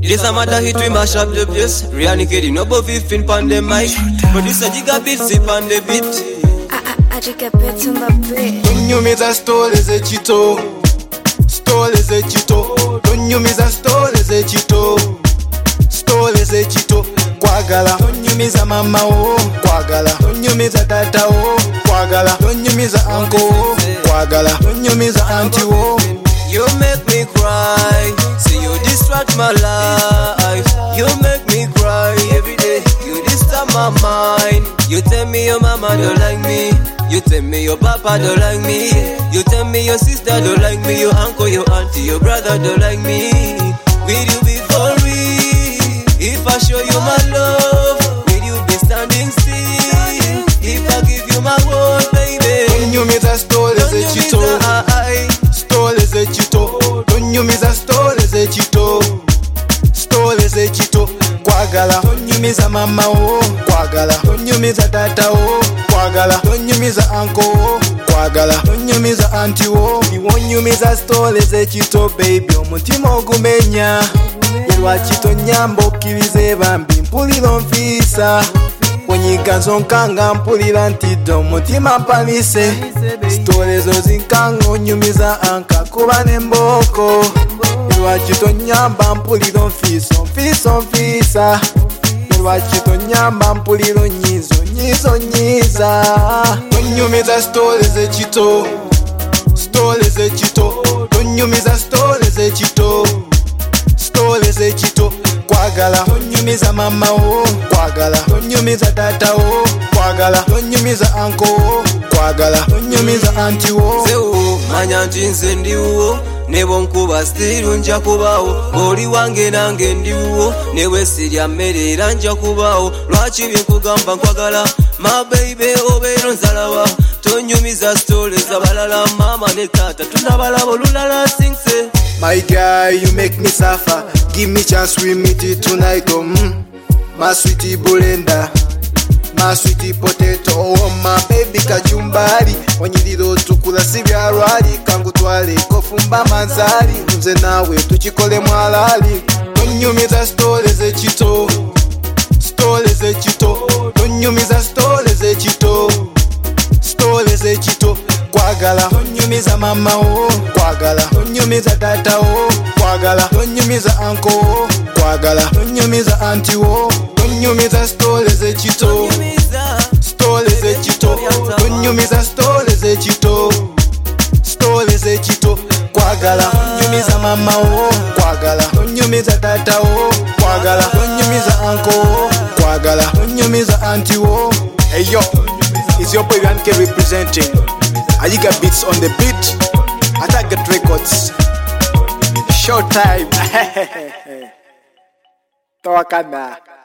This a matter hit we mash up the place. Rihanna Kedi no bother fin pon the mic. Producer Gigabit zip on the beat. I just get bits on the beat. Don't you miss a stole is a chito. Stole is a chito. Don't you miss a stole is a chito. Stole is a chito. Kwagala. Don't you miss a mama oh. Kwagala. Don't you miss a tata oh. Kwagala. Don't you miss a uncle oh. Kwagala. Don't you miss a auntie oh. You make me cry, say you distract my life. You make me cry every day, you disturb my mind. You tell me your mama don't like me, you tell me your papa don't like me, you tell me your sister don't like me, your uncle, your auntie, your brother don't like me. Will you be for real? If I show you my love, will you be standing still? If I give you my word, baby. When you meet a stole is a chito. Stole is a chito. Don't you miss a stole is a chito. Stole is a chito. Kwagala. Don't you miss a mama oh. Kwagala. Don't you miss a tata oh. Kwagala. Don't you miss a uncle oh. Kwagala. Don't you miss a auntie oh. When you miss a stole is a chito baby. Omutima ogumenya. Yelwa chito nyambo kilize bambi. Mpulira onfisa. Wenyiga zonkanga mpulira ntidde omutima mpalise. Stole zo zinkanga onyumiza anka kuba n'embooko. Lwaki tonyamba mpulira onfiisa. Lwaki tonyamba mpulira onyiiza. Tonyumiza stole z'ekito. Stole z'ekito. Tonyumiza stole z'ekito. Stole z'ekito. Kwagala. Tonyumiza mama oh. Kwagala. Tonyumiza tata oh. Kwagala. Tonyumiza uncle oh. Kwagala. Tonyumiza auntie oh. Sewo manya nti nze ndiwo nebo nkuba stiru nja kubawo. Oli wange nange ndiwo newe sirya mmere era nja kubawo. Lwaki byenkugamba nkwagala my baby obeera nzalawa. Tonyumiza stole z'abalala mama ne tata tunabalaba olulala singse. My guy, you make me suffer. Give me chance, we meet it tonight. Oh, my sweetie Bolenda, my sweetie potato. Oh, my baby kachumbari. Wanyiriro tukula sibyarwali. Kangutwale kofumba manzari. Nze nawe tukikole mwalali. Tonyumiza stole z'ekito. Stole z'ekito. Tonyumiza stole z'ekito. Stole z'ekito. Kwagala. Tonyumiza mama oh. Kwagala. Tonyumiza tata oh. Kwagala. Tonyumiza uncle oh. Kwagala. Tonyumiza auntie oh. Tonyumiza stole z'ekito. Stole z'ekito. Tonyumiza stole z'ekito. Stole z'ekito. Kwagala. Tonyumiza mama oh. Kwagala. Tonyumiza tata oh. Kwagala. Tonyumiza uncle oh. Kwagala. Tonyumiza auntie oh. Hey yo, it's your boy Rihanna Kedi representing. Gigabits on the beat. Target Records. Showtime. Tawakana.